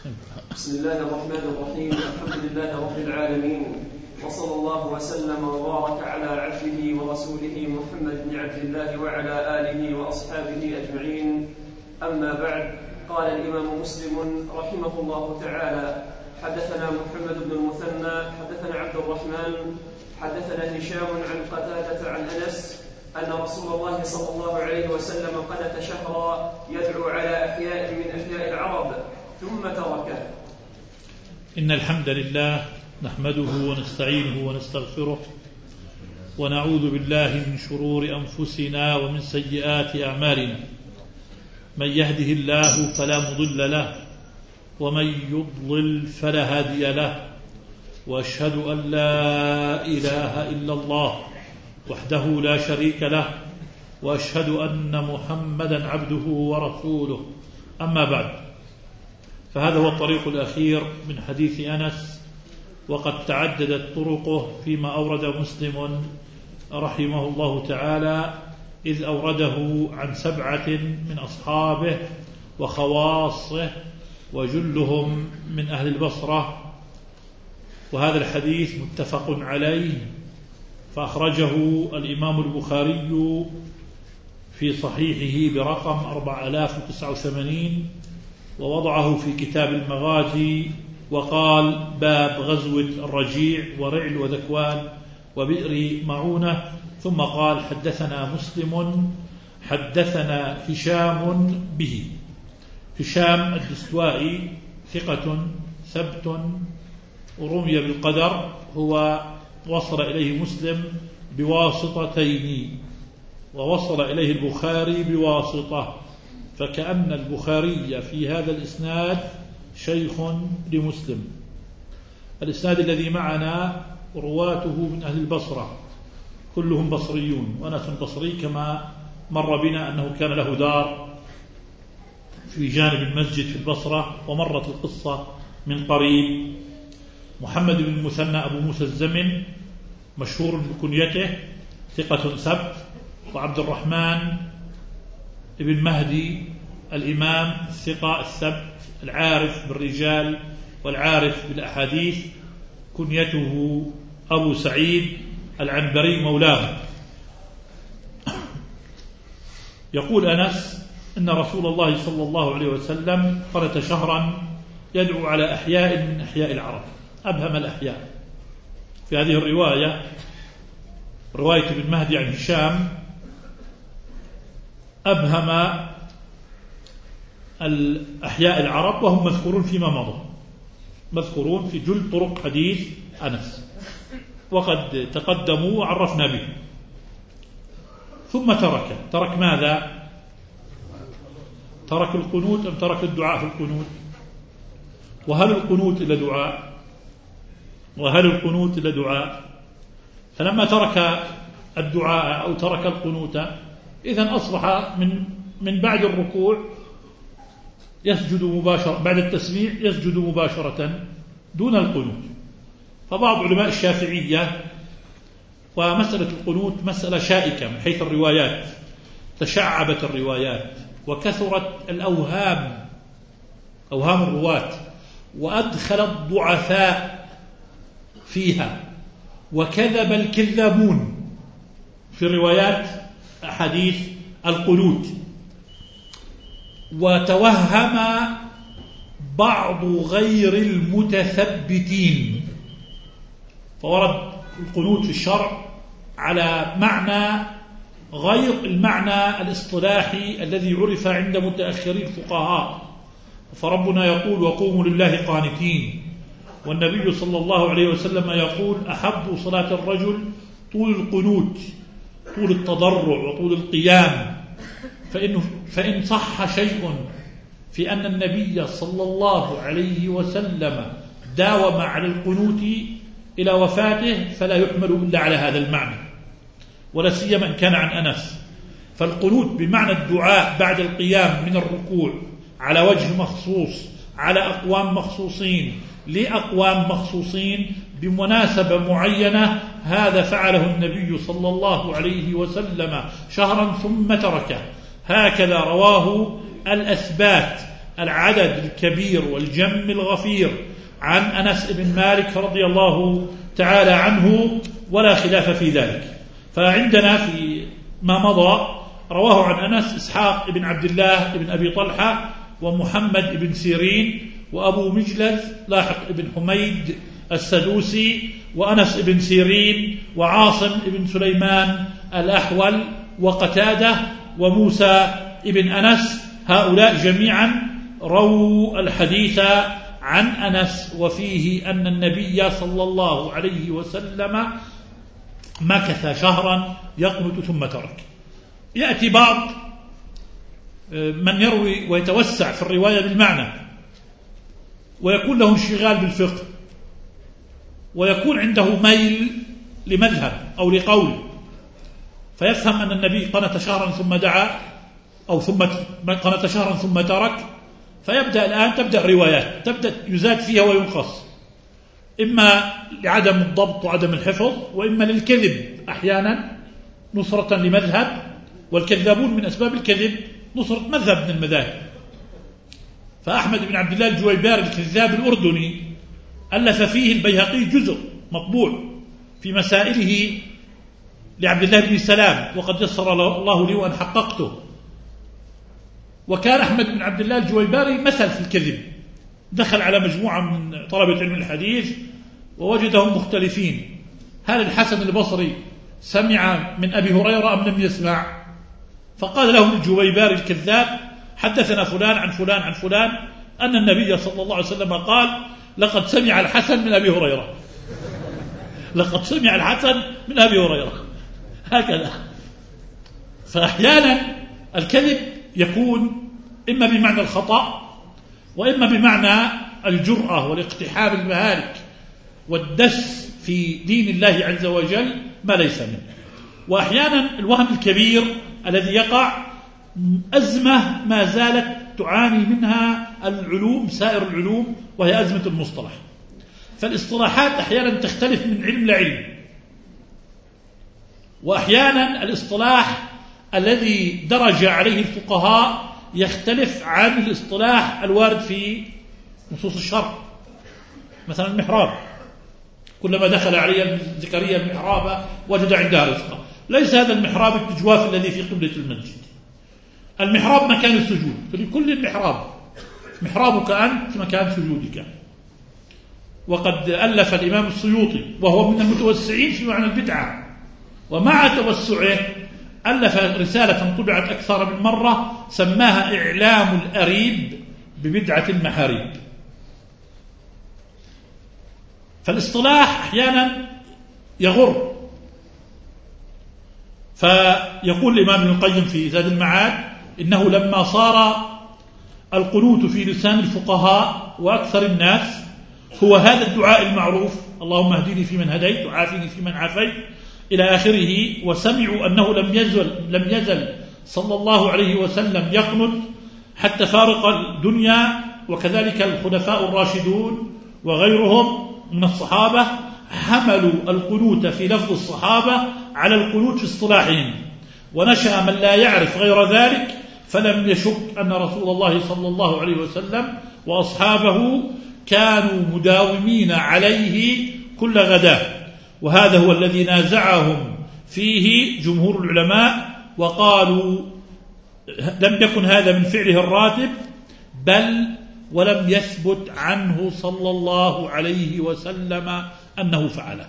بسم الله الرحمن الرحيم. الحمد لله رب العالمين، وصلى الله وسلم وبارك على عبده ورسوله محمد بن عبد الله وعلى آله وأصحابه أجمعين. أما بعد، قال الإمام مسلم رحمه الله تعالى: حدثنا محمد بن المثنى حدثنا عبد الرحمن حدثنا هشام عن قتادة عن أنس أن رسول الله صلى الله عليه وسلم قنت شهرا يدعو على أحياء من أحياء العرب ثم تركه. إن الحمد لله نحمده ونستعينه ونستغفره ونعوذ بالله من شرور أنفسنا ومن سيئات أعمالنا. من يهده الله فلا مضل له ومن يضلل فلا هادي له، وأشهد أن لا إله إلا الله وحده لا شريك له، وأشهد أن محمدا عبده ورسوله. أما بعد، فهذا هو الطريق الأخير من حديث أنس، وقد تعددت طرقه فيما أورد مسلم رحمه الله تعالى، إذ أورده عن 7 من أصحابه وخواصه وجلهم من أهل البصرة، وهذا الحديث متفق عليه، فأخرجه الإمام البخاري في صحيحه برقم 4089، ووضعه في كتاب المغازي وقال: باب غزوة الرجيع ورعل وذكوان وبئر معونة. ثم قال: حدثنا مسلم حدثنا هشام به. هشام الدستوائي ثقة ثبت ورمي بالقدر، هو وصل إليه مسلم بواسطتين، ووصل إليه البخاري بواسطة، فكأن البخاري في هذا الإسناد شيخ لمسلم. الإسناد الذي معنا رواته من أهل البصرة، كلهم بصريون، وأنس بصري كما مر بنا أنه كان له دار في جانب المسجد في البصرة، ومرت القصة من قريب. محمد بن المثنى أبو موسى الزمن مشهور بكنيته، ثقة ثبت. وعبد الرحمن ابن مهدي الإمام الثقة الثبت العارف بالرجال والعارف بالأحاديث، كنيته أبو سعيد العنبري مولاه. يقول أنس إن رسول الله صلى الله عليه وسلم قنت شهرا يدعو على أحياء من أحياء العرب. أبهم الأحياء في هذه الرواية، رواية ابن مهدي عن هشام، أبهم الأحياء العرب، وهم مذكورون فيما مضى، مذكورون في جل طرق حديث أنس، وقد تقدموا وعرفنا به. ثم ترك ماذا؟ ترك القنوت أم ترك الدعاء في القنوت؟ وهل القنوت إلا دعاء؟ وهل القنوت إلا دعاء؟ فلما ترك الدعاء أو ترك القنوت، إذن أصبح من بعد الركوع يسجد مباشرة، بعد التسميع يسجد مباشرة دون القنوت. فبعض علماء الشافعية، ومسألة القنوت مسألة شائكة من حيث الروايات، تشعبت الروايات وكثرت الأوهام، أوهام الرواة، وأدخل الضعفاء فيها، وكذب الكذابون في روايات أحاديث القنوت، وتوهم بعض غير المتثبتين، فورد القنوت في الشرع على معنى غير المعنى الاصطلاحي الذي عرف عند متأخري الفقهاء. فربنا يقول: وقوموا لله قانتين، والنبي صلى الله عليه وسلم يقول: أحب صلاة الرجل طول القنوت، طول التضرع وطول القيام. فإن صح شيء في أن النبي صلى الله عليه وسلم داوم على القنوت إلى وفاته فلا يحمل إلا على هذا المعنى، ولا سيما إن كان عن أنس. فالقنوت بمعنى الدعاء بعد القيام من الركوع على وجه مخصوص، على أقوام مخصوصين، لأقوام مخصوصين، بمناسبة معينة، هذا فعله النبي صلى الله عليه وسلم شهرا ثم تركه. هكذا رواه الأثبات العدد الكبير والجم الغفير عن أنس بن مالك رضي الله تعالى عنه، ولا خلاف في ذلك. فعندنا في ما مضى رواه عن أنس إسحاق بن عبد الله بن أبي طلحة ومحمد بن سيرين وأبو مجلز لاحق بن حميد السدوسي وأنس بن سيرين وعاصم بن سليمان الأحول وقتادة وموسى بن أنس، هؤلاء جميعا رووا الحديث عن أنس، وفيه أن النبي صلى الله عليه وسلم مكث شهرا يقنت ثم ترك. يأتي بعض من يروي ويتوسع في الرواية بالمعنى ويكون له انشغال بالفقه ويكون عنده ميل لمذهب أو لقول، فيفهم أن النبي قنت شهرا ثم دعا أو ثم قنت شهرا ثم ترك، فيبدأ الآن تبدأ الروايات تبدأ يزاد فيها وينقص، إما لعدم الضبط وعدم الحفظ، وإما للكذب أحيانا نصرة لمذهب، والكذابون من أسباب الكذب نصرة مذهب من المذاهب. فأحمد بن عبد الله الجويباري الكذاب الأردني ألف فيه البيهقي جزء مطبوع في مسائله لعبد الله بن سلام، وقد يسر الله لي وأن حققته. وكان أحمد بن عبد الله الجويباري مثل في الكذب، دخل على مجموعة من طلبة علم الحديث ووجدهم مختلفين، هل الحسن البصري سمع من أبي هريرة أم لم يسمع؟ فقال لهم الجويباري الكذاب حدثنا فلان عن فلان عن فلان أن النبي صلى الله عليه وسلم قال لقد سمع الحسن من أبي هريرة، لقد سمع الحسن من أبي هريرة، هكذا. فأحيانا الكذب يكون إما بمعنى الخطأ وإما بمعنى الجرأة والاقتحام المهالك والدس في دين الله عز وجل ما ليس منه. وأحيانا الوهم الكبير الذي يقع أزمة ما زالت تعاني منها العلوم سائر العلوم، وهي أزمة المصطلح. فالاصطلاحات أحيانا تختلف من علم لعلم، وأحيانا الاصطلاح الذي درج عليه الفقهاء يختلف عن الاصطلاح الوارد في نصوص الشرع. مثلا المحراب، كلما دخل علي زكريا المحراب وجد عندها رزقا، ليس هذا المحراب التجواف الذي في قبلة المسجد، المحراب مكان السجود، فلكل المحراب محرابك أنت مكان سجودك. وقد ألف الإمام السيوطي وهو من المتوسعين في معنى البدعة، ومع توسعه ألف رسالة طبعت أكثر من مرة سماها إعلام الأريب ببدعة المحاريب. فالاصطلاح أحيانا يغر. فيقول الإمام ابن القيم في زاد المعاد إنه لما صار القنوت في لسان الفقهاء وأكثر الناس هو هذا الدعاء المعروف اللهم اهدني فيمن هديت وعافني فيمن عافيت إلى آخره، وسمعوا أنه لم يزل صلى الله عليه وسلم يقنت حتى فارق الدنيا، وكذلك الخلفاء الراشدون وغيرهم من الصحابة حملوا القنوت في لفظ الصحابة على القنوت في اصطلاحهم، ونشأ من لا يعرف غير ذلك فلم يشك أن رسول الله صلى الله عليه وسلم وأصحابه كانوا مداومين عليه كل غداة. وهذا هو الذي نازعهم فيه جمهور العلماء وقالوا لم يكن هذا من فعله الراتب، بل ولم يثبت عنه صلى الله عليه وسلم أنه فعله.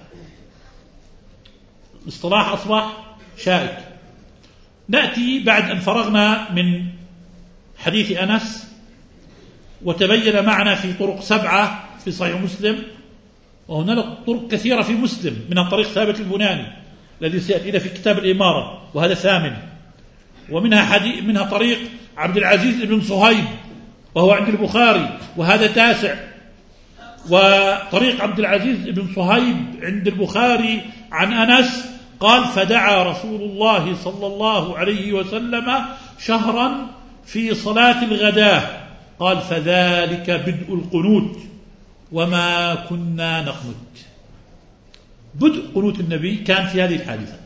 الاصطلاح أصبح شائك. نأتي بعد أن فرغنا من حديث أنس وتبين معنا في طرق 7 في صحيح مسلم، وهناك طرق كثيرة في مسلم، منها طريق ثابت البناني الذي سيأتينا في كتاب الإمارة وهذا 8، ومنها طريق عبد العزيز بن صهيب وهو عند البخاري وهذا 9، وطريق عبد العزيز بن صهيب عند البخاري عن أنس قال فدعا رسول الله صلى الله عليه وسلم شهرا في صلاة الغداء، قال فذلك بدء القنوت وما كنا نقنت. بدء قنوت النبي كان في هذه الحادثة،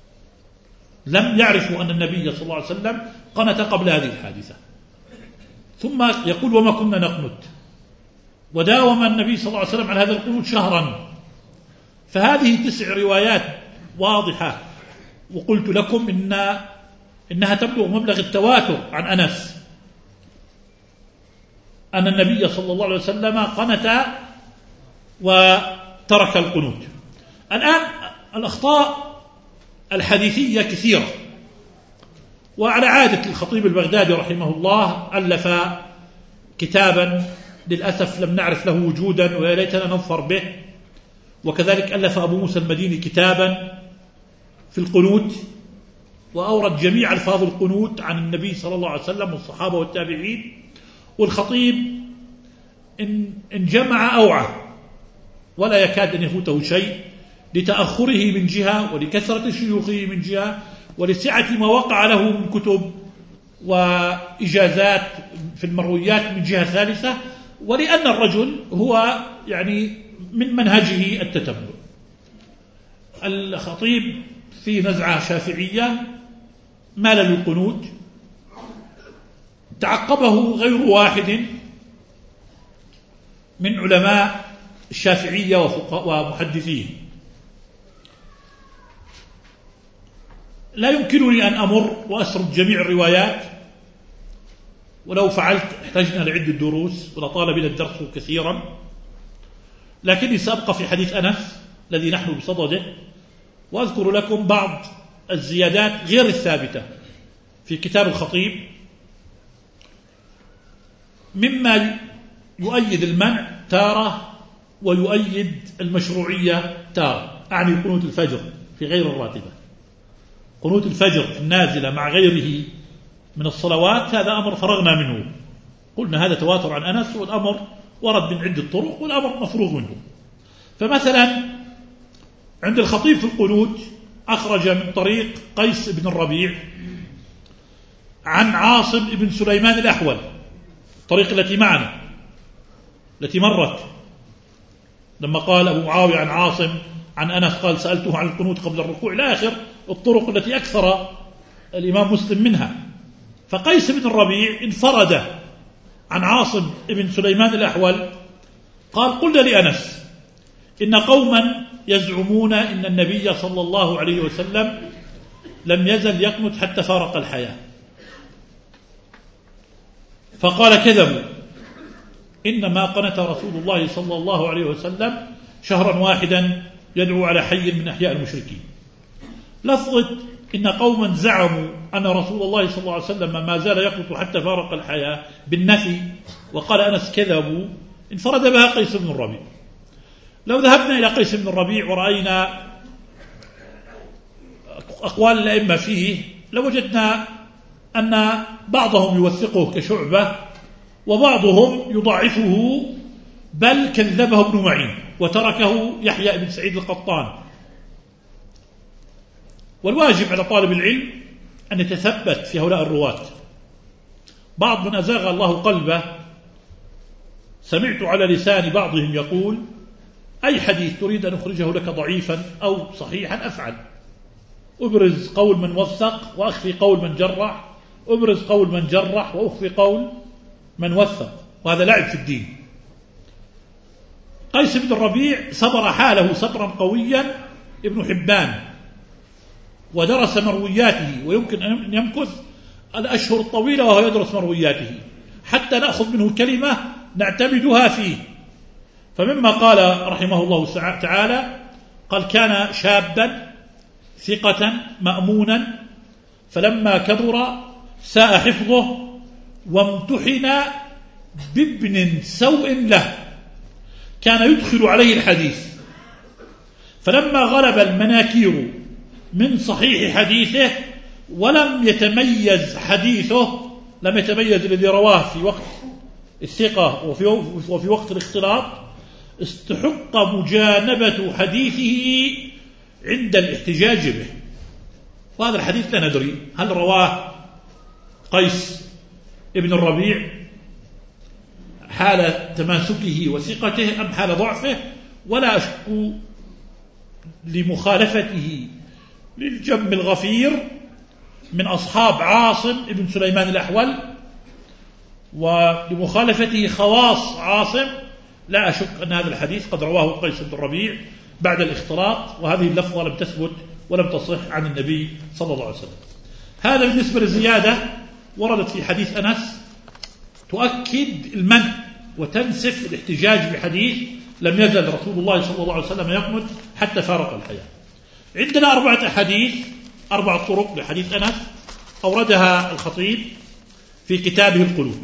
لم يعرفوا أن النبي صلى الله عليه وسلم قنت قبل هذه الحادثة. ثم يقول وما كنا نقنت، وداوم النبي صلى الله عليه وسلم على هذا القنوت شهرا. فهذه 9 روايات واضحة، وقلت لكم إنها تبلغ مبلغ التواتر عن أنس أن النبي صلى الله عليه وسلم قنت وترك القنوت. الآن الأخطاء الحديثية كثيرة، وعلى عادة الخطيب البغدادي رحمه الله ألف كتابا للأسف لم نعرف له وجودا ويا ليتنا نظفر به، وكذلك ألف أبو موسى المديني كتابا في القنوت وأورد جميع ألفاظ القنوت عن النبي صلى الله عليه وسلم والصحابة والتابعين. والخطيب إن جمع أوعى ولا يكاد أن يفوته شيء لتأخره من جهة، ولكثرة شيوخه من جهة، ولسعة ما وقع له من كتب وإجازات في المرويات من جهة ثالثة، ولأن الرجل هو يعني من منهجه التتبع. الخطيب في نزعة شافعية مال للقنوت، تعقبه غير واحد من علماء الشافعية ومحدثيه. لا يمكنني أن أمر وأسرد جميع الروايات، ولو فعلت احتجنا لعدة دروس ولطال بنا الدرس كثيرا، لكني سأبقى في حديث أنس الذي نحن بصدده، وأذكر لكم بعض الزيادات غير الثابتة في كتاب الخطيب مما يؤيد المنع تارة ويؤيد المشروعية تارة. أعني قنوت الفجر في غير الراتبة. قنوت الفجر النازلة مع غيره من الصلوات هذا أمر فرغنا منه، قلنا هذا تواتر عن أنس، والأمر ورد من عدة طرق والأمر مفروغ منه. فمثلا عند الخطيب في القنوت أخرج من طريق قيس بن الربيع عن عاصم بن سليمان الأحول، الطريق التي معنا التي مرت لما قال أبو معاوية عن عاصم عن أنس قال سألته عن القنوت قبل الركوع إلى آخر الطرق التي أكثر الإمام مسلم منها. فقيس بن الربيع انفرد عن عاصم بن سليمان الأحول قال قلنا لأنس إن قوما يزعمون إن النبي صلى الله عليه وسلم لم يزل يقنت حتى فارق الحياة، فقال كذبوا، إنما قنت رسول الله صلى الله عليه وسلم شهرا واحدا يدعو على حي من أحياء المشركين. لفظة إن قوما زعموا أن رسول الله صلى الله عليه وسلم ما زال يقنت حتى فارق الحياة بالنفي، وقال أنس كذبوا، انفرد بها قيس بن الربيع. لو ذهبنا إلى قيس بن الربيع ورأينا أقوال الأئمة فيه لوجدنا أن بعضهم يوثقه كشعبة وبعضهم يضاعفه، بل كذبه ابن معين وتركه يحيى بن سعيد القطان. والواجب على طالب العلم أن يتثبت في هؤلاء الرواة. بعض من أزاغ الله قلبه سمعت على لسان بعضهم يقول أي حديث تريد أن أخرجه لك ضعيفا أو صحيحا أفعل، أبرز قول من وثق وأخفي قول من جرح، أبرز قول من جرح وأخفي قول من وثق، وهذا لعب في الدين. قيس بن الربيع صبر حاله صبرا قويا ابن حبان ودرس مروياته، ويمكن أن يمكث الأشهر الطويلة وهو يدرس مروياته حتى نأخذ منه كلمة نعتمدها فيه. فمما قال رحمه الله تعالى قال كان شابا ثقة مأمونا فلما كبر ساء حفظه وامتحن بابن سوء له كان يدخل عليه الحديث، فلما غلب المناكير من صحيح حديثه ولم يتميز حديثه، لم يتميز الذي رواه في وقت الثقة وفي وقت الاختلاط، استحق مجانبة حديثه عند الاحتجاج به. وهذا الحديث لا ندري هل رواه قيس ابن الربيع حال تماسكه وثقته أم حال ضعفه، ولا أشك لمخالفته للجم الغفير من أصحاب عاصم ابن سليمان الأحول، ولمخالفته خواص عاصم لا أشك أن هذا الحديث قد رواه قيس بن الربيع بعد الاختلاط، وهذه اللفظة لم تثبت ولم تصح عن النبي صلى الله عليه وسلم. هذا بالنسبة للزيادة وردت في حديث أنس تؤكد المنع وتنسف الاحتجاج بحديث لم يزل رسول الله صلى الله عليه وسلم يقنت حتى فارق الحياة. عندنا 4 أحاديث 4 طرق لحديث أنس أوردها الخطيب في كتابه القنوت.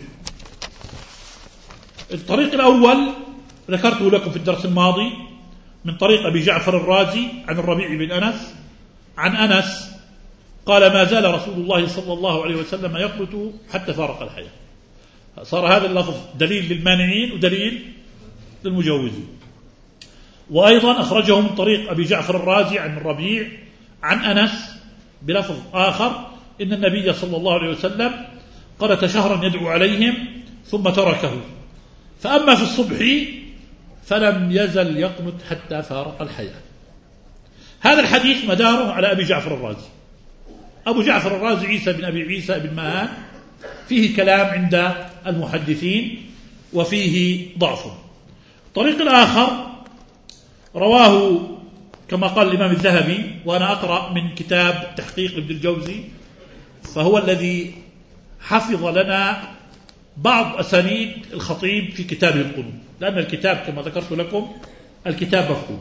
الطريق الأول ذكرته لكم في الدرس الماضي من طريق أبي جعفر الرازي عن الربيع بن أنس عن أنس قال ما زال رسول الله صلى الله عليه وسلم يقنت حتى فارق الحياة. صار هذا اللفظ دليل للمانعين ودليل للمجوزين. وأيضا أخرجه من طريق أبي جعفر الرازي عن الربيع عن أنس بلفظ آخر إن النبي صلى الله عليه وسلم قنت شهرا يدعو عليهم ثم تركه، فأما في الصبح فلم يزل يقنت حتى فارق الحياة. هذا الحديث مداره على أبي جعفر الرازي. أبو جعفر الرازي عيسى بن أبي عيسى بن ماهان فيه كلام عند المحدثين وفيه ضعف. الطريق الآخر رواه كما قال الإمام الذهبي، وأنا أقرأ من كتاب تحقيق ابن الجوزي فهو الذي حفظ لنا بعض أسانيد الخطيب في كتابه القنوت، لأن الكتاب كما ذكرت لكم الكتاب مفقود.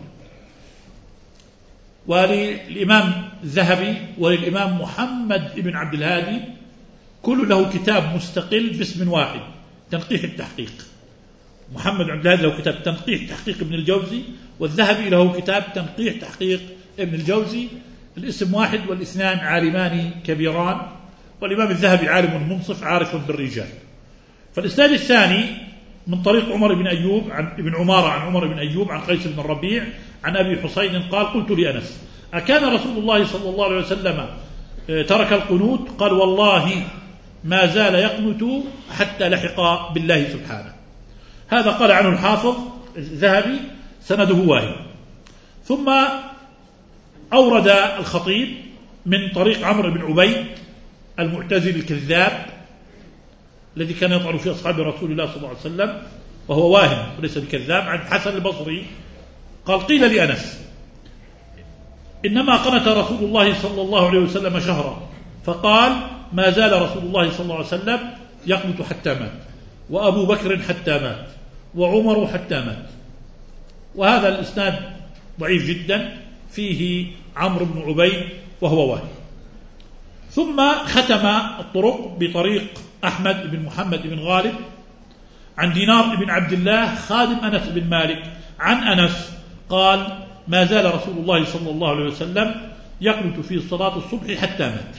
وللإمام الذهبي وللإمام محمد بن عبد الهادي كل له كتاب مستقل باسم واحد تنقيح التحقيق. محمد بن عبد الهادي له كتاب تنقيح تحقيق ابن الجوزي، والذهبي له كتاب تنقيح تحقيق ابن الجوزي. الاسم واحد والاثنان عالمان كبيران، والإمام الذهبي عالم منصف عارف بالرجال. فالإسناد الثاني من طريق عمر بن أيوب عن ابن عمارة عن عمر بن أيوب عن قيس بن الربيع عن أبي حسين قال قلت لأنس أكان رسول الله صلى الله عليه وسلم ترك القنوت؟ قال والله ما زال يقنت حتى لحق بالله سبحانه. هذا قال عنه الحافظ الذهبي سنده واهي. ثم أورد الخطيب من طريق عمرو بن عبيد المعتزلي الكذاب الذي كان يطعن في أصحاب رسول الله صلى الله عليه وسلم وهو واهم وليس بكذاب، عن حسن البصري قال قيل لأنس إنما قنت رسول الله صلى الله عليه وسلم شهرا، فقال ما زال رسول الله صلى الله عليه وسلم يقنت حتى مات، وأبو بكر حتى مات، وعمر حتى مات. وهذا الإسناد ضعيف جدا فيه عمرو بن عبيد وهو واهم. ثم ختم الطرق بطريق أحمد بن محمد بن غالب عن دينار بن عبد الله خادم أنس بن مالك عن أنس قال ما زال رسول الله صلى الله عليه وسلم يقنت في صلاة الصبح حتى مات.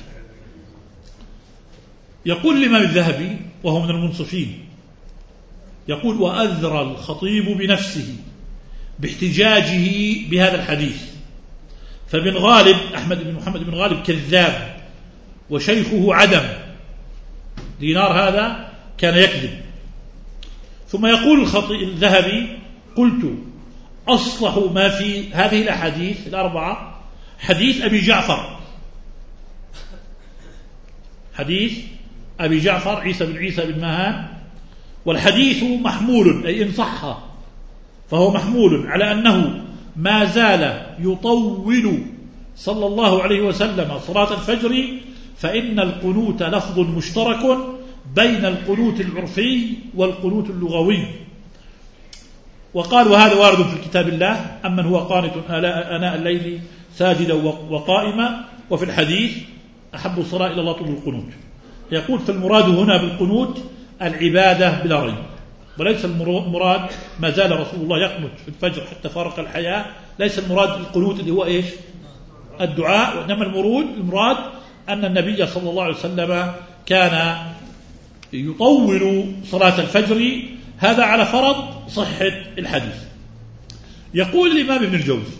يقول الإمام الذهبي وهو من المنصفين يقول وأذرى الخطيب بنفسه باحتجاجه بهذا الحديث، فبن غالب أحمد بن محمد بن غالب كذاب وشيخه عدم، دينار هذا كان يكذب. ثم يقول الذهبي قلت أصلح ما في هذه الأحاديث الأربعة حديث أبي جعفر، حديث أبي جعفر عيسى بن عيسى بن ماهان، والحديث محمول أي إن صح فهو محمول على أنه ما زال يطول صلى الله عليه وسلم صلاة الفجر، فإن القنوت لفظ مشترك بين القنوت العرفي والقنوت اللغوي. وقال وهذا وارد في كتاب الله أمن هو قانت آناء الليل ساجدا وقائما، وفي الحديث أحب الصلاة إلى الله طول القنوت. يقول فالمراد هنا بالقنوت العبادة بلا ريب، وليس المراد ما زال رسول الله يقنت في الفجر حتى فارق الحياة، ليس المراد القنوت اللي هو إيش الدعاء، وإنما المراد أن النبي صلى الله عليه وسلم كان يطول صلاة الفجر، هذا على فرض صحة الحديث. يقول الإمام ابن الجوزي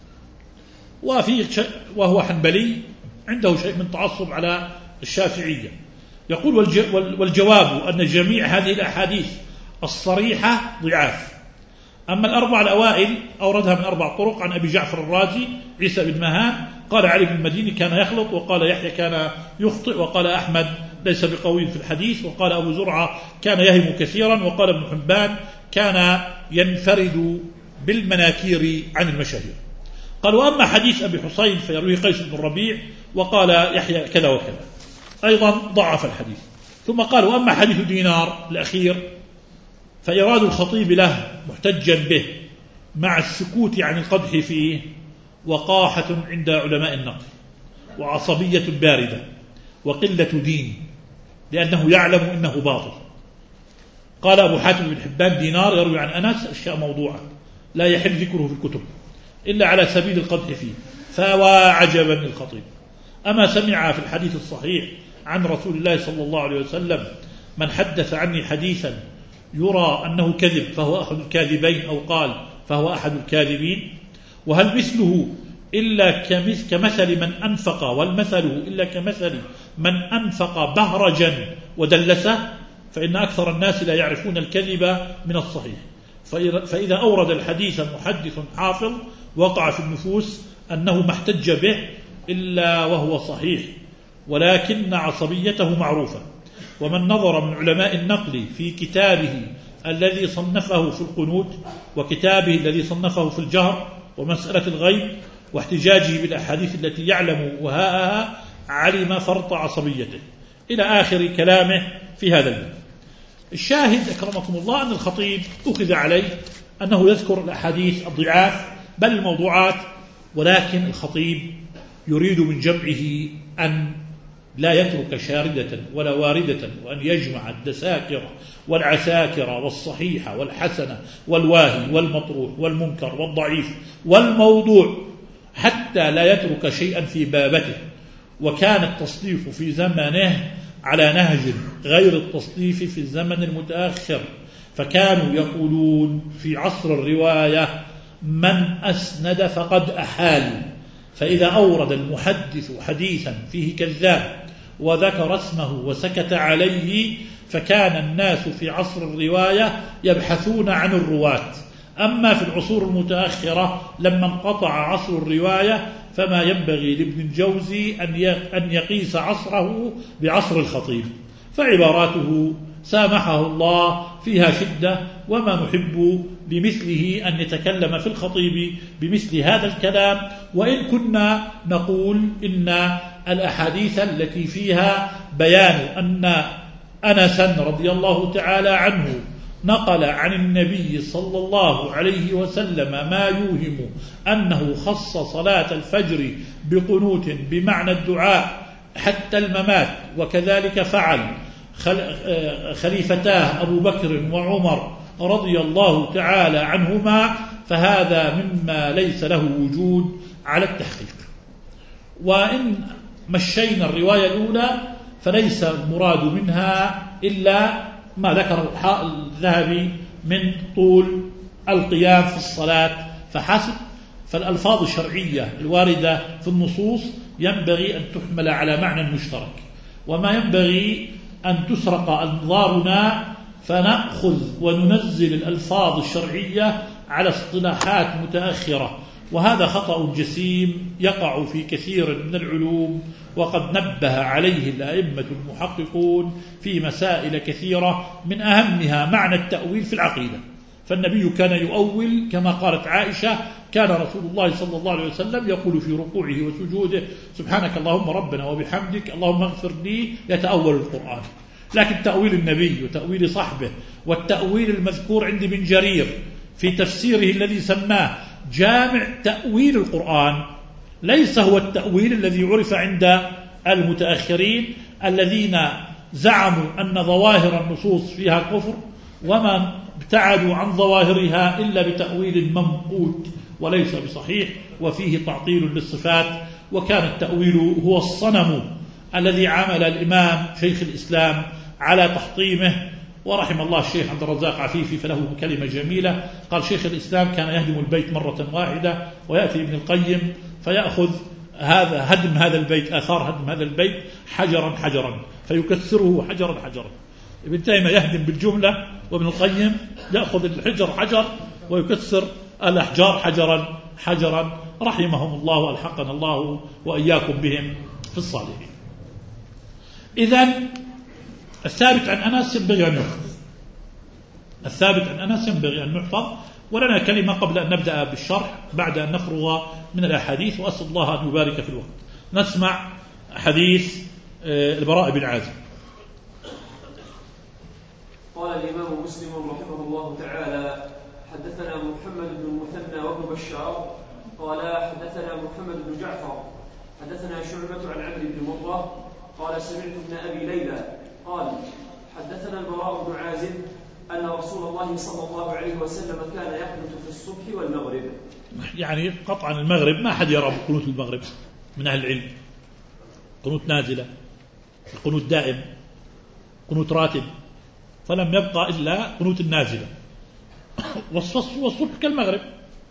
وهو حنبلي عنده شيء من تعصب على الشافعية، يقول والجواب أن جميع هذه الأحاديث الصريحة ضعاف، أما الأربع الأوائل أوردها من 4 طرق عن أبي جعفر الرازي عيسى بن ماهان قال علي بن المديني كان يخلط، وقال يحيى كان يخطئ، وقال أحمد ليس بقوي في الحديث. وقال أبو زرعة كان يهم كثيرا. وقال ابن حبان كان ينفرد بالمناكير عن المشاهير. قال وأما حديث أبي حسين فيرويه قيس بن الربيع وقال يحيى كذا وكذا، أيضا ضعف الحديث. ثم قال وأما حديث دينار الأخير فإراد الخطيب له محتجا به مع السكوت عن القدح فيه وقاحة عند علماء النقل وعصبية باردة وقلة دين لأنه يعلم إنه باطل. قال أبو حاتم بن حبان دينار يروي عن أنس أشياء موضوعة لا يحل ذكره في الكتب إلا على سبيل القدح فيه، فواعجبا للخطيب. أما سمع في الحديث الصحيح عن رسول الله صلى الله عليه وسلم من حدث عني حديثا يرى أنه كذب فهو أحد الكاذبين، أو قال فهو أحد الكاذبين. وهل مثله إلا كمثل من أنفق، والمثل إلا كمثل من أنفق بهرجا ودلسه، فإن أكثر الناس لا يعرفون الكذب من الصحيح. فإذا أورد الحديث محدث حافظ وقع في النفوس أنه ما احتج به إلا وهو صحيح، ولكن عصبيته معروفة. ومن نظر من علماء النقل في كتابه الذي صنفه في القنوت وكتابه الذي صنفه في الجهر ومسألة الغيب واحتجاجه بالأحاديث التي يعلم وهاءها علم فرط عصبيته إلى آخر كلامه في هذا الباب. الشاهد أكرمكم الله أن الخطيب أخذ عليه أنه يذكر الأحاديث الضعاف بل الموضوعات، ولكن الخطيب يريد من جمعه أن لا يترك شاردة ولا واردة، وأن يجمع الدساكرة والعساكرة والصحيحة والحسنة والواهي والمطروح والمنكر والضعيف والموضوع حتى لا يترك شيئا في بابته. وكان التصنيف في زمنه على نهج غير التصنيف في الزمن المتأخر، فكانوا يقولون في عصر الرواية من أسند فقد أحال. فإذا أورد المحدث حديثا فيه كذاب وذكر اسمه وسكت عليه فكان الناس في عصر الرواية يبحثون عن الرواة. أما في العصور المتأخرة لما انقطع عصر الرواية فما ينبغي لابن الجوزي أن يقيس عصره بعصر الخطيب، فعباراته سامحه الله فيها شدة، وما نحب بمثله أن يتكلم في الخطيب بمثل هذا الكلام. وإن كنا نقول إن الأحاديث التي فيها بيان أن أنسا رضي الله تعالى عنه نقل عن النبي صلى الله عليه وسلم ما يوهم أنه خص صلاة الفجر بقنوت بمعنى الدعاء حتى الممات، وكذلك فعل خليفتاه أبو بكر وعمر رضي الله تعالى عنهما، فهذا مما ليس له وجود على التحقيق. وإن مشينا الرواية الأولى فليس المراد منها إلا ما ذكر الذهبي من طول القيام في الصلاة فحسب. فالألفاظ الشرعية الواردة في النصوص ينبغي أن تحمل على معنى مشترك، وما ينبغي أن تسرق أنظارنا فنأخذ وننزل الألفاظ الشرعية على اصطلاحات متأخرة، وهذا خطأ جسيم يقع في كثير من العلوم، وقد نبه عليه الأئمة المحققون في مسائل كثيرة من أهمها معنى التأويل في العقيدة. فالنبي كان يؤول كما قالت عائشة كان رسول الله صلى الله عليه وسلم يقول في ركوعه وسجوده سبحانك اللهم ربنا وبحمدك اللهم اغفر لي، يتأول القرآن. لكن تأويل النبي وتأويل صحبه والتأويل المذكور عند ابن جرير في تفسيره الذي سماه جامع تأويل القرآن ليس هو التأويل الذي عرف عند المتأخرين الذين زعموا أن ظواهر النصوص فيها كفر، وما ابتعدوا عن ظواهرها إلا بتأويل ممقوت وليس بصحيح وفيه تعطيل للصفات. وكان التأويل هو الصنم الذي عمل الإمام شيخ الإسلام على تحطيمه. ورحم الله الشيخ عبد الرزاق عفيفي فله كلمة جميلة، قال شيخ الإسلام كان يهدم البيت مرة واحدة، ويأتي ابن القيم فيأخذ هدم هذا البيت، آثار هدم هذا البيت حجرا حجرا فيكسره حجرا حجرا. ابن تيمية يهدم بالجملة، وابن القيم يأخذ الحجر حجر ويكسر الأحجار حجرا حجرا، رحمهم الله وألحقنا الله وإياكم بهم في الصالحين. إذن الثابت عن أنس ينبغي أن يحفظ، الثابت عن أنس ينبغي أن يحفظ. ولنا كلمة قبل أن نبدأ بالشرح بعد أن نفرغ من الأحاديث، وأسأل الله أن يبارك في الوقت. نسمع حديث البراء بن عازب. قال الإمام مسلم رحمه الله تعالى: حدثنا محمد بن المثنى وابن بشار قال حدثنا محمد بن جعفر حدثنا شعبة عن عمرو بن مرة قال سمعت ابن أبي ليلى قال حدثنا البراء بن عازب أن رسول الله صلى الله عليه وسلم كان يقنت في الصبح والمغرب. يعني قطعا المغرب ما حد يرى بقنوت المغرب من أهل العلم، قنوت نازلة، قنوت دائم، قنوت راتب، فلم يبقى إلا قنوت النازلة. والصبح كالمغرب،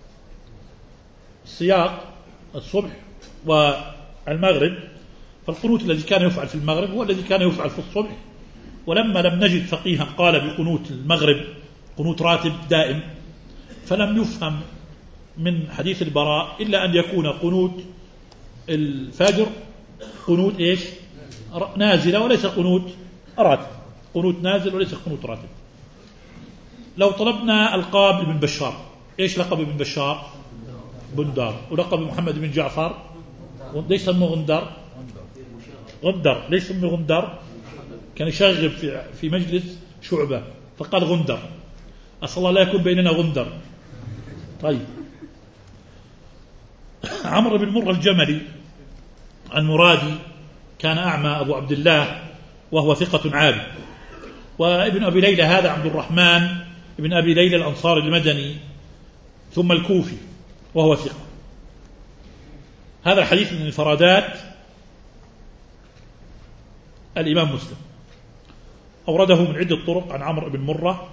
السياق الصبح والمغرب، فالقنوت الذي كان يفعل في المغرب هو الذي كان يفعل في الصبح. ولما لم نجد فقيها قال بقنوت المغرب قنوت راتب دائم، فلم يفهم من حديث البراء إلا أن يكون قنوت الفجر قنوت إيش؟ نازلة وليس قنوت راتب، قنوت نازل وليس قنوت راتب. لو طلبنا ألقاب ابن بشار، إيش لقب ابن بشار؟ بندار. ولقب محمد بن جعفر ليس اسمه غندر، غندر ليس اسمه غندر، كان يشغب في مجلس شعبة فقال غندر، أسأل الله لا يكون بيننا غندر. طيب، عمرو بن مرة الجملي المرادي كان أعمى أبو عبد الله وهو ثقة عابد. وابن أبي ليلى هذا عبد الرحمن ابن أبي ليلى الأنصاري المدني ثم الكوفي وهو ثقة. هذا الحديث من انفرادات الإمام مسلم، أورده من عدة طرق عن عمرو بن مرة،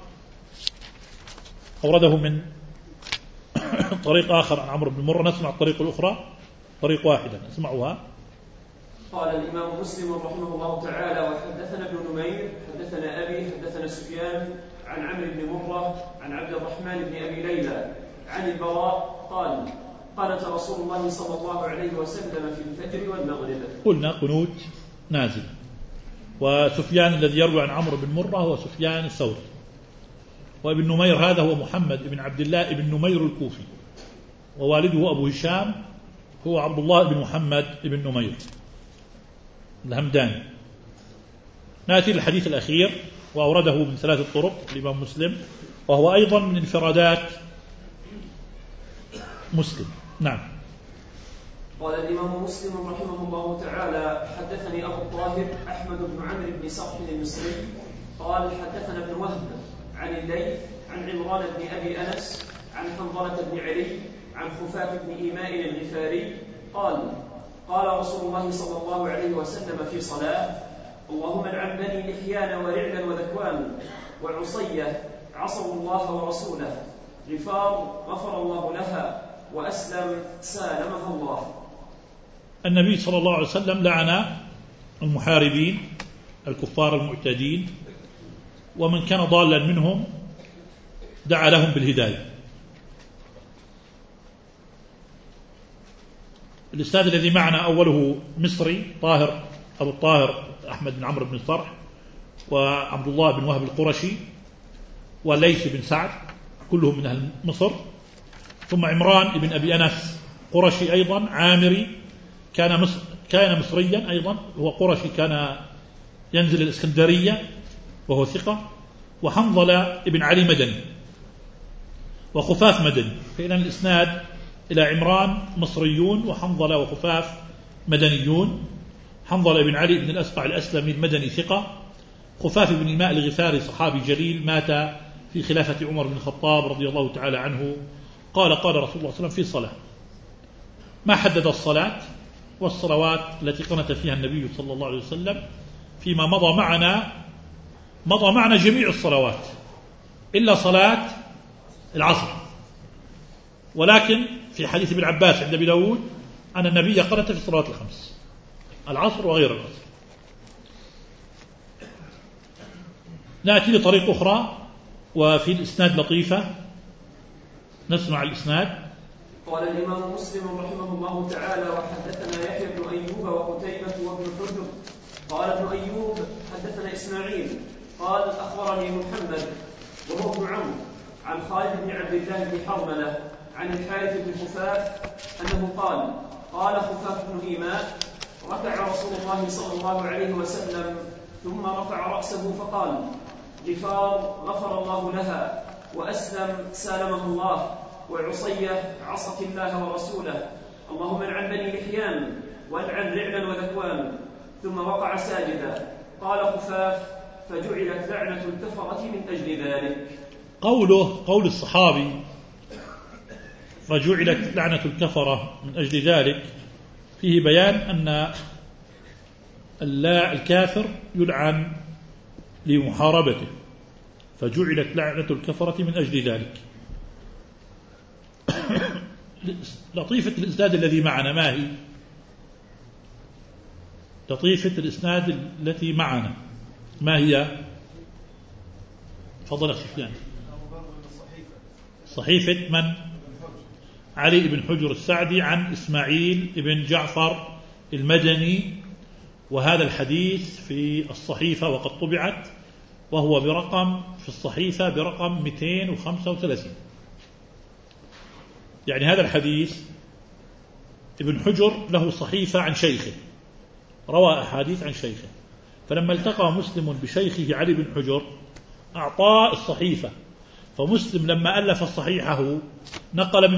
أورده من طريق آخر عن عمرو بن مرة. نسمع الطريق الأخرى، طريق واحدة نسمعها. قال الإمام مسلم رحمه الله تعالى: وحدثنا ابن نمير حدثنا أبي حدثنا سفيان عن عمرو بن مرة عن عبد الرحمن بن أبي ليلى عن البراء قال: قالت رسول الله صلى الله عليه وسلم في الفجر والمغرب. قلنا قنوت نازل. وسفيان الذي يروي عن عمرو بن مرة هو سفيان الثوري، وابن نمير هذا هو محمد بن عبد الله بن نمير الكوفي، ووالده أبو هشام هو عبد الله بن محمد بن نمير الهمداني. نأتي للحديث الأخير وأورده من 3 طرق الإمام مسلم، وهو أيضا من انفرادات مسلم. نعم. قال الإمام مسلم رحمه الله تعالى: حدثني أبو الطاهر أحمد بن عمرو بن صرح المصري قال حدثنا ابن وهب عن الليث عن عمران بن أبي أنس عن حنظلة بن علي عن خفاف بن إيماء الغفاري قال: قال رسول الله صلى الله عليه وسلم في صلاة: اللهم العن بني لحيان ورعلا وذكوان وعصية عصوا الله ورسوله، غفار غفر الله لها، وأسلم سالمها الله. النبي صلى الله عليه وسلم لعن المحاربين الكفار المعتدين، ومن كان ضالا منهم دعا لهم بالهداية. الإسناد الذي معنا أوله مصري طاهر أبو الطاهر أحمد بن عمرو بن الصرح وعبد الله بن وهب القرشي وليث بن سعد كلهم من أهل مصر، ثم عمران بن أبي أنس قرشي أيضا عامري كان مصريا أيضا، هو قرشي كان ينزل الإسكندرية وهو ثقة، وحنظلة بن علي مدني، وخفاف مدني. فإن الإسناد إلى عمران مصريون وحنظلة وخفاف مدنيون. حنظلة بن علي بن الأسقع الأسلمي المدني ثقة، خفاف بن إيماء الغفاري صحابي جليل مات في خلافة عمر بن الخطاب رضي الله تعالى عنه. قال رسول الله صلى الله عليه وسلم في صلاة، ما حدد الصلاة والصلوات التي قنت فيها النبي صلى الله عليه وسلم فيما مضى معنا جميع الصلوات إلا صلاة العصر، ولكن في حديث ابن عباس عند أبي داود أن النبي قنت في الصلوات الخمس، العصر وغير العصر. نأتي لطريق أخرى وفي الإسناد لطيفة، نسمع الإسناد. قال الإمام مسلم رحمه الله تعالى: وحدثنا يحيى بن أيوب وقتيبة وابن حجر قال ابن أيوب حدثنا إسماعيل قال أخبرني محمد وهو ابن عمرو عن خالد بن عبد الله بن حرملة عن الحارث بن خفاف أنه قال خفاف بن إيماء ركع رسول الله صلى الله عليه وسلم ثم رفع رأسه فقال غفار غفر الله لها، وأسلم سالمه الله، وعصية عصت الله ورسوله، اللهم العن بني لحيان والعن رعلا وذكوان، ثم وقع ساجدا. قال خفاف فجعلت لعنة الكفرة من أجل ذلك. قول الصحابي فجعلت لعنة الكفرة من أجل ذلك فيه بيان أن الكافر يلعن لمحاربته، فجعلت لعنة الكفرة من أجل ذلك. لطيفة الإسناد الذي معنا ما هي؟ لطيفة الإسناد التي معنا ما هي؟ تفضل سفيان. صحيفة من؟ علي بن حجر السعدي عن إسماعيل بن جعفر المدني، وهذا الحديث في الصحيفة وقد طبعت، وهو في الصحيفة برقم 235. يعني هذا الحديث ابن حجر له صحيفة عن شيخه، روى أحاديث عن شيخه، فلما التقى مسلم بشيخه علي بن حجر أعطاه الصحيفة، فمسلم لما ألف الصحيحة نقل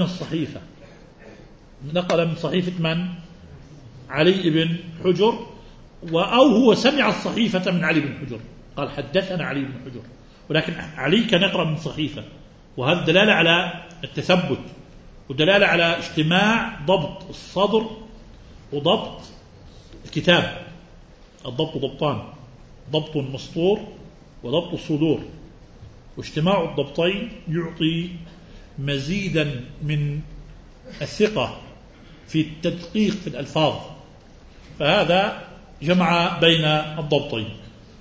من صحيفة من؟ علي بن حجر، أو هو سمع الصحيفة من علي بن حجر، قال حدثنا علي بن حجر، ولكن علي كان يقرأ من صحيفة، وهذا دلالة على التثبت، ودلالة على اجتماع ضبط الصدر وضبط الكتاب. الضبط ضبطان، ضبط مسطور وضبط الصدور، واجتماع الضبطين يعطي مزيدا من الثقة في التدقيق في الألفاظ، فهذا جمع بين الضبطين.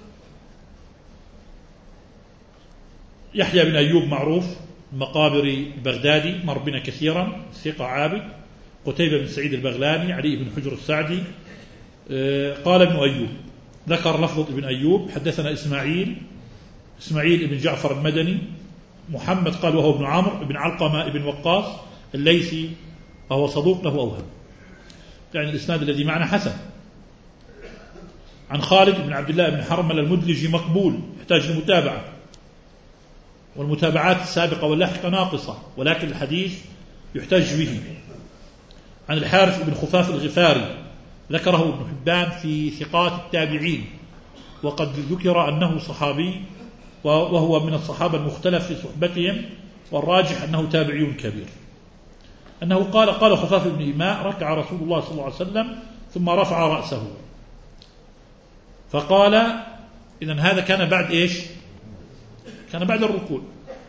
يحيى بن أيوب معروف مقابر بغدادي، مر بنا كثيرا، ثقة عابد. قتيبة بن سعيد البغلاني، علي بن حجر السعدي. قال ابن أيوب، ذكر لفظ ابن أيوب حدثنا إسماعيل بن جعفر المدني. محمد قال وهو ابن عمرو بن علقمة بن وقاص الليثي، وهو صدوق له أوهم. يعني الإسناد الذي معنا حسن. عن خالد بن عبد الله بن حرملة المدلجي مقبول، يحتاج لمتابعة، والمتابعات السابقة واللاحقة ناقصة، ولكن الحديث يحتج به. عن الحارث بن خفاف الغفاري، ذكره ابن حبان في ثقات التابعين، وقد ذكر أنه صحابي، وهو من الصحابة المختلف في صحبتهم، والراجح أنه تابعي كبير. أنه قال خفاف بن إيماء ركع رسول الله صلى الله عليه وسلم ثم رفع رأسه، فقال إذن هذا كان بعد إيش؟ كان بعد الركوع.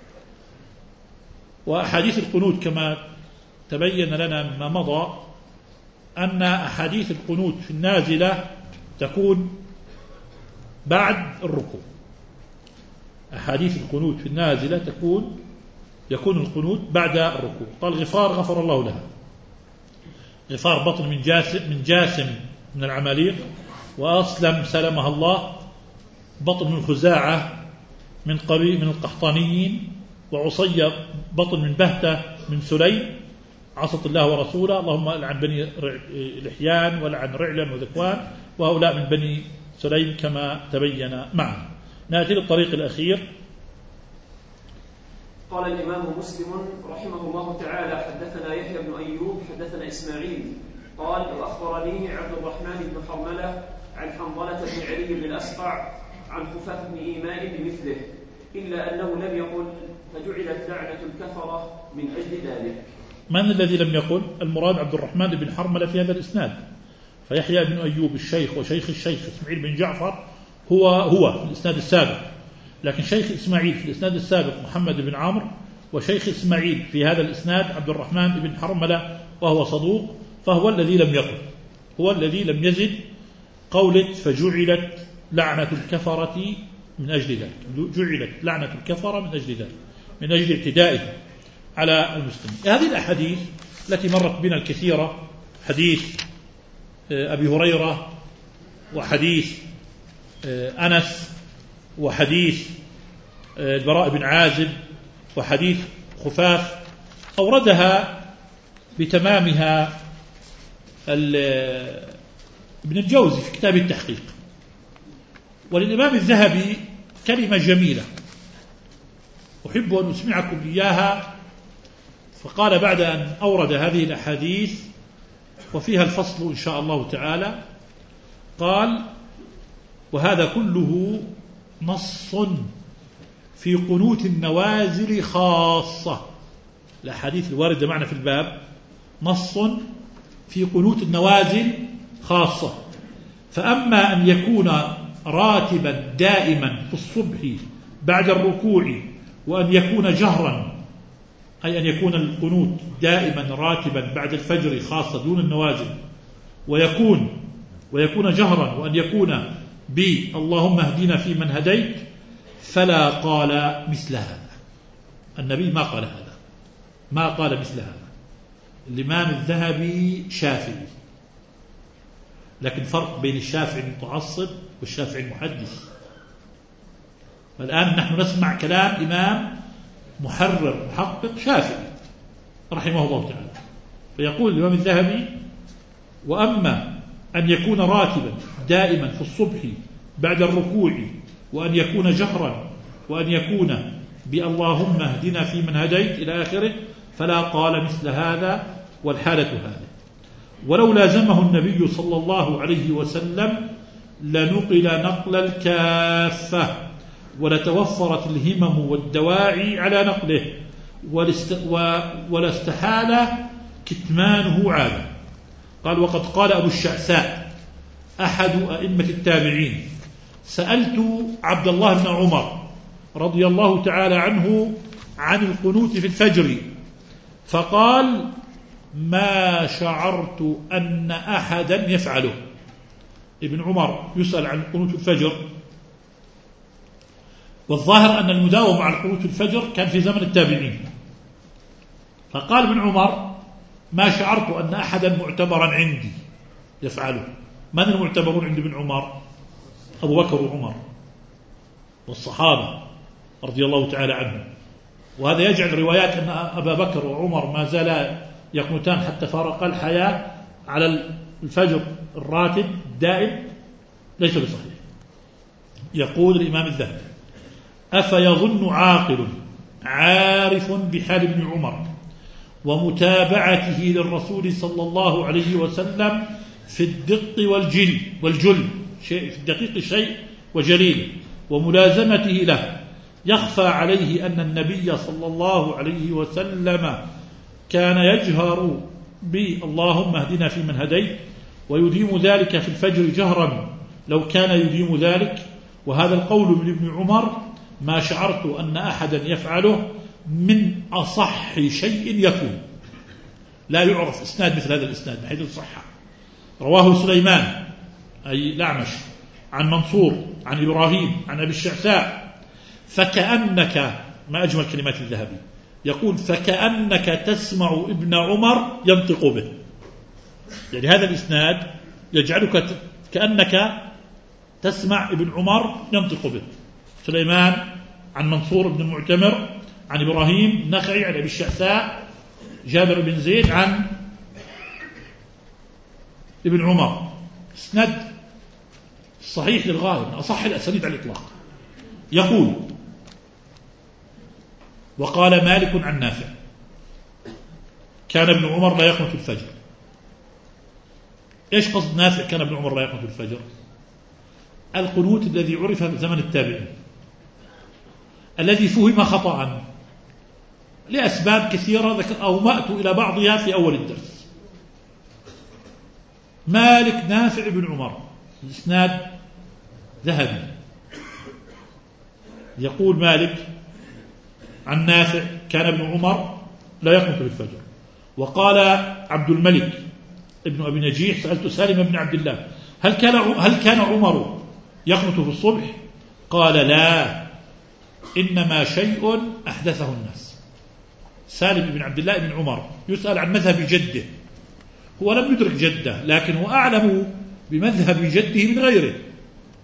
وأحاديث القنوت كما تبين لنا مما مضى أن أحاديث القنوت في النازلة تكون بعد الركوع. أحاديث القنوت في النازلة يكون القنوت بعد الركوع. قال غفار غفر الله لها. غفار بطن من جاسم من العماليق، وأسلم سلمها الله بطن من خزاعة من قبيل من القحطانيين، وعصية بطن من بهتة من سليم عصت الله ورسوله، اللهم لعن بني لحيان ولعن رعلا وذكوان، وهؤلاء من بني سليم كما تبين معنا. نأتي للطريق الأخير. قال الإمام مسلم رحمه الله تعالى حدثنا يحيى بن أيوب حدثنا إسماعيل قال وأخبرني عبد الرحمن بن حرملة عن حنظلة بن علي بن الأسقع عن خفاف بن إيماء بمثله، إلا أنه لم يقل فجعلت لعنة الكفرة من أجل ذلك. من الذي لم يقل؟ المراد عبد الرحمن بن حرملة في هذا الإسناد. فيحيى بن أيوب الشيخ وشيخ الشيخ إسماعيل بن جعفر هو في الإسناد السابق، لكن شيخ إسماعيل في الإسناد السابق محمد بن عمرو، وشيخ إسماعيل في هذا الإسناد عبد الرحمن بن حرملة وهو صدوق، فهو الذي لم يقل، هو الذي لم يزد قولة فجعلت لعنة الكفرة من أجل ذلك. جعلت لعنة الكفرة من أجل ذلك، من أجل اعتدائه على المسلمين. هذه الأحاديث التي مرت بنا الكثيرة، حديث أبي هريرة وحديث أنس وحديث البراء بن عازب وحديث خفاف أوردها بتمامها ابن الجوزي في كتاب التحقيق. وللإمام الذهبي كلمة جميلة أحب أن أسمعكم إياها، فقال بعد أن أورد هذه الأحاديث وفيها الفصل إن شاء الله تعالى، قال: وهذا كله نص في قنوت النوازل خاصة. الأحاديث الواردة معنا في الباب نص في قنوت النوازل خاصة. فأما أن يكون راتبا دائما في الصبح بعد الركوع، وأن يكون جهرا، أي أن يكون القنوت دائما راتبا بعد الفجر خاصة دون النوازل، ويكون جهرا، وأن يكون اللهم اهدنا فيمن هديت، فلا قال مثل هذا. النبي ما قال هذا، ما قال مثل هذا. الإمام الذهبي شافعي، لكن فرق بين الشافعي المتعصب والشافعي المحدث. فالآن نحن نسمع كلام إمام محرر محقق شافعي رحمه الله تعالى. فيقول الإمام الذهبي: وأما أن يكون راتبا دائما في الصبح بعد الركوع، وأن يكون جهرا، وأن يكون اللهم اهدنا فيمن هديت إلى آخره، فلا قال مثل هذا والحالة هذه. ولو لازمه النبي صلى الله عليه وسلم لنقل نقل الكافة، ولتوفرت الهمم والدواعي على نقله، ولا استحال كتمانه عاده. قال: وقد قال أبو الشعثاء أحد أئمة التابعين: سألت عبد الله بن عمر رضي الله تعالى عنه عن القنوت في الفجر، فقال: ما شعرت أن أحدا يفعله. ابن عمر يسأل عن قنوت الفجر، والظاهر أن المداومة على قنوت الفجر كان في زمن التابعين. فقال ابن عمر: ما شعرت أن أحدا معتبرا عندي يفعله. من المعتبرون عند ابن عمر؟ أبو بكر وعمر والصحابة رضي الله تعالى عنهم. وهذا يجعل روايات أن أبا بكر وعمر ما زالا يقنتان حتى فارقا الحياة على الفجر الراتب الدائم ليس بصحيح. يقول الإمام الذهبي: أفيظن عاقل عارف بحال ابن عمر ومتابعته للرسول صلى الله عليه وسلم في الدق والجل، شيء في الدقيق شيء وجليل، وملازمته له، يخفى عليه أن النبي صلى الله عليه وسلم كان يجهر اللهم اهدنا فيمن هديت، ويديم ذلك في الفجر جهرا لو كان يديم ذلك. وهذا القول من ابن عمر ما شعرت أن أحدا يفعله من أصح شيء يكون. لا يعرف إسناد مثل هذا الإسناد بحيث الصحة. رواه سليمان أي الأعمش عن منصور عن إبراهيم عن أبي الشعثاء. فكأنك، ما أجمل كلمات الذهبي، يقول: فكأنك تسمع ابن عمر ينطق به. يعني هذا الإسناد يجعلك كأنك تسمع ابن عمر ينطق به. سليمان عن منصور بن المعتمر عن إبراهيم النخعي عن أبي الشعثاء جابر بن زيد عن ابن عمر. اسناد صحيح للغاية، من أصح الأسانيد على الإطلاق. يقول: وقال مالك عن نافع: كان ابن عمر لا يقنت الفجر. إيش قصد نافع كان ابن عمر لا يقنت الفجر؟ القنوت الذي عرف في زمن التابعين، الذي فهم خطأ لأسباب كثيرة أومأت إلى بعضها في أول الدرس. مالك نافع ابن عمر، الإسناد ذهبي. يقول مالك عن نافع: كان ابن عمر لا يقنت بالفجر. وقال عبد الملك ابن أبي نجيح: سألت سالم بن عبد الله: هل كان عمر يقنت في الصبح؟ قال: لا، إنما شيء أحدثه الناس. سالم بن عبد الله بن عمر يسأل عن مذهب جده، هو لم يدرك جده، لكن هو أعلم بمذهب جده من غيره،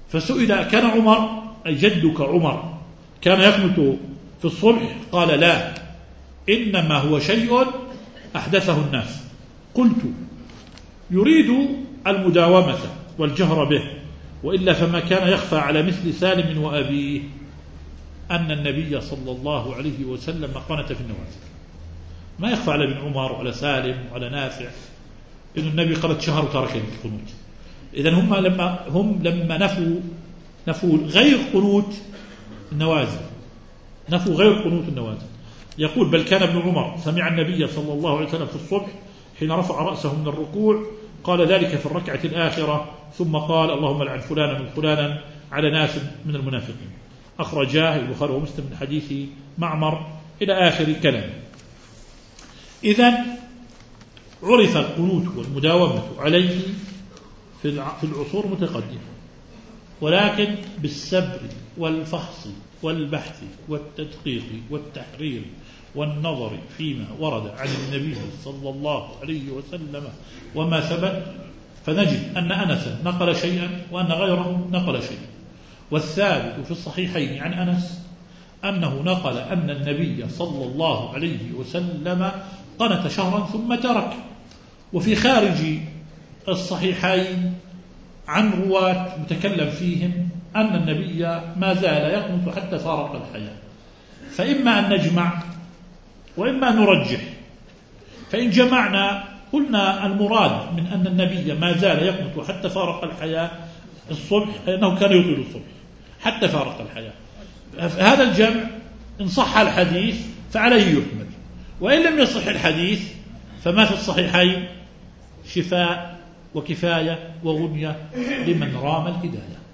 فسئل كان عمر أي جدك عمر كان يقنت في الصبح؟ قال لا، إنما هو شيء أحدثه الناس. قلت يريد المداومة والجهر به، وإلا فما كان يخفى على مثل سالم وأبيه أن النبي صلى الله عليه وسلم قنت في النوازل. ما يخفى على ابن عمر وعلى سالم وعلى نافع إن النبي قنت شهر وترك القنوت. إذن هم لما نفوا غير قنوت النوازل، نفوا غير قنوت النوازل. يقول بل كان ابن عمر سمع النبي صلى الله عليه وسلم في الصبح حين رفع رأسه من الركوع قال ذلك في الركعة الآخرة، ثم قال اللهم لعن فلانا من فلانا على ناس من المنافقين. أخرجاه البخاري ومسلم من حديث معمر إلى آخر كلام. إذن عرف القنوت والمداومة عليه في العصور المتقدمة، ولكن بالسبر والفحص والبحث والتدقيق والتحرير والنظر فيما ورد عن النبي صلى الله عليه وسلم وما ثبت، فنجد أن أنس نقل شيئا وأن غيره نقل شيئا. والثابت في الصحيحين عن أنس أنه نقل أن النبي صلى الله عليه وسلم قنت شهرا ثم ترك. وفي خارج الصحيحين عن رواة متكلم فيهم أن النبي ما زال يقنط حتى فارق الحياة. فإما أن نجمع وإما أن نرجح. فإن جمعنا قلنا المراد من أن النبي ما زال يقنط حتى فارق الحياة الصبح أنه كان يطيل الصبح حتى فارق الحياة. هذا الجمع إن صح الحديث فعليه يحمل، وإن لم يصح الحديث فما في الصحيحين شفاء وكفاية وغنية لمن رام الهداية.